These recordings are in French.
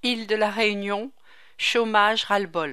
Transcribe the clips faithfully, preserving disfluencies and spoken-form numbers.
Île de la Réunion, chômage ras-le-bol.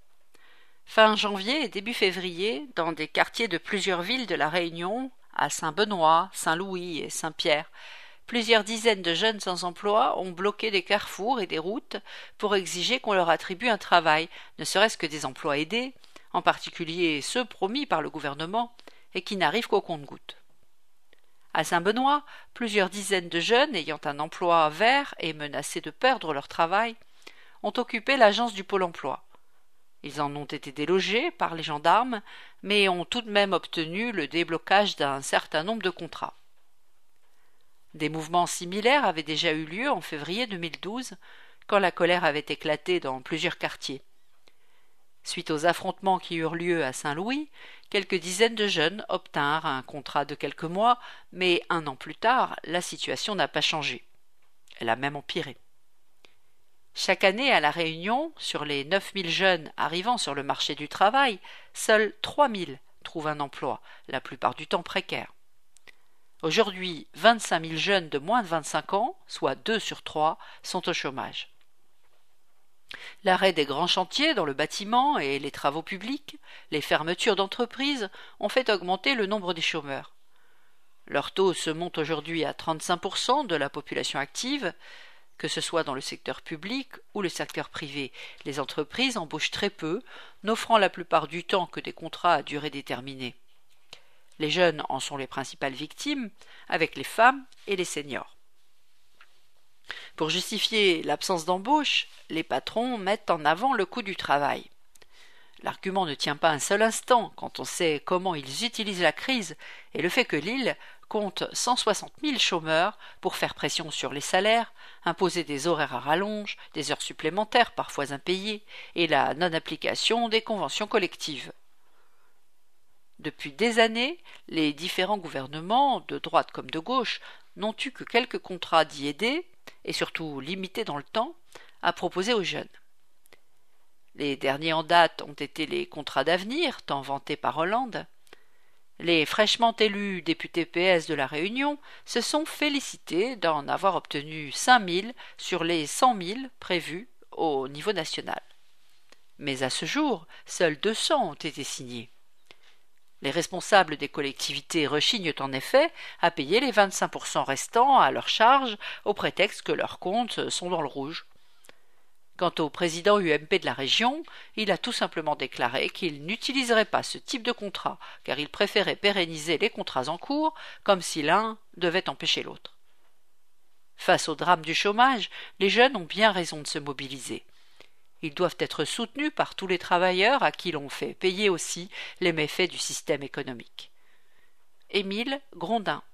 Fin janvier et début février, dans des quartiers de plusieurs villes de la Réunion, à Saint-Benoît, Saint-Louis et Saint-Pierre, plusieurs dizaines de jeunes sans emploi ont bloqué des carrefours et des routes pour exiger qu'on leur attribue un travail, ne serait-ce que des emplois aidés, en particulier ceux promis par le gouvernement et qui n'arrivent qu'au compte-gouttes. À Saint-Benoît, plusieurs dizaines de jeunes ayant un emploi vert et menacés de perdre leur travail ont occupé l'agence du Pôle emploi. Ils en ont été délogés par les gendarmes, mais ont tout de même obtenu le déblocage d'un certain nombre de contrats. Des mouvements similaires avaient déjà eu lieu en février deux mille douze, quand la colère avait éclaté dans plusieurs quartiers. Suite aux affrontements qui eurent lieu à Saint-Louis, quelques dizaines de jeunes obtinrent un contrat de quelques mois, mais un an plus tard, la situation n'a pas changé. Elle a même empiré. Chaque année à La Réunion, sur les neuf mille jeunes arrivant sur le marché du travail, seuls trois mille trouvent un emploi, la plupart du temps précaire. Aujourd'hui, vingt-cinq mille jeunes de moins de vingt-cinq ans, soit deux sur trois, sont au chômage. L'arrêt des grands chantiers dans le bâtiment et les travaux publics, les fermetures d'entreprises ont fait augmenter le nombre des chômeurs. Leur taux se monte aujourd'hui à trente-cinq pour cent de la population active, que ce soit dans le secteur public ou le secteur privé. Les entreprises embauchent très peu, n'offrant la plupart du temps que des contrats à durée déterminée. Les jeunes en sont les principales victimes, avec les femmes et les seniors. Pour justifier l'absence d'embauche, les patrons mettent en avant le coût du travail. L'argument ne tient pas un seul instant quand on sait comment ils utilisent la crise et le fait que l'île compte cent soixante mille chômeurs pour faire pression sur les salaires, imposer des horaires à rallonge, des heures supplémentaires parfois impayées et la non-application des conventions collectives. Depuis des années, les différents gouvernements, de droite comme de gauche, n'ont eu que quelques contrats d'y aider, et surtout limités dans le temps, à proposer aux jeunes. Les derniers en date ont été les contrats d'avenir, tant vantés par Hollande. Les fraîchement élus députés P S de la Réunion se sont félicités d'en avoir obtenu cinq mille sur les cent mille prévus au niveau national. Mais à ce jour, seuls deux cents ont été signés. Les responsables des collectivités rechignent en effet à payer les vingt-cinq pour cent restants à leur charge au prétexte que leurs comptes sont dans le rouge. Quant au président U M P de la région, il a tout simplement déclaré qu'il n'utiliserait pas ce type de contrat car il préférait pérenniser les contrats en cours comme si l'un devait empêcher l'autre. Face au drame du chômage, les jeunes ont bien raison de se mobiliser. Ils doivent être soutenus par tous les travailleurs à qui l'on fait payer aussi les méfaits du système économique. Émile Grondin.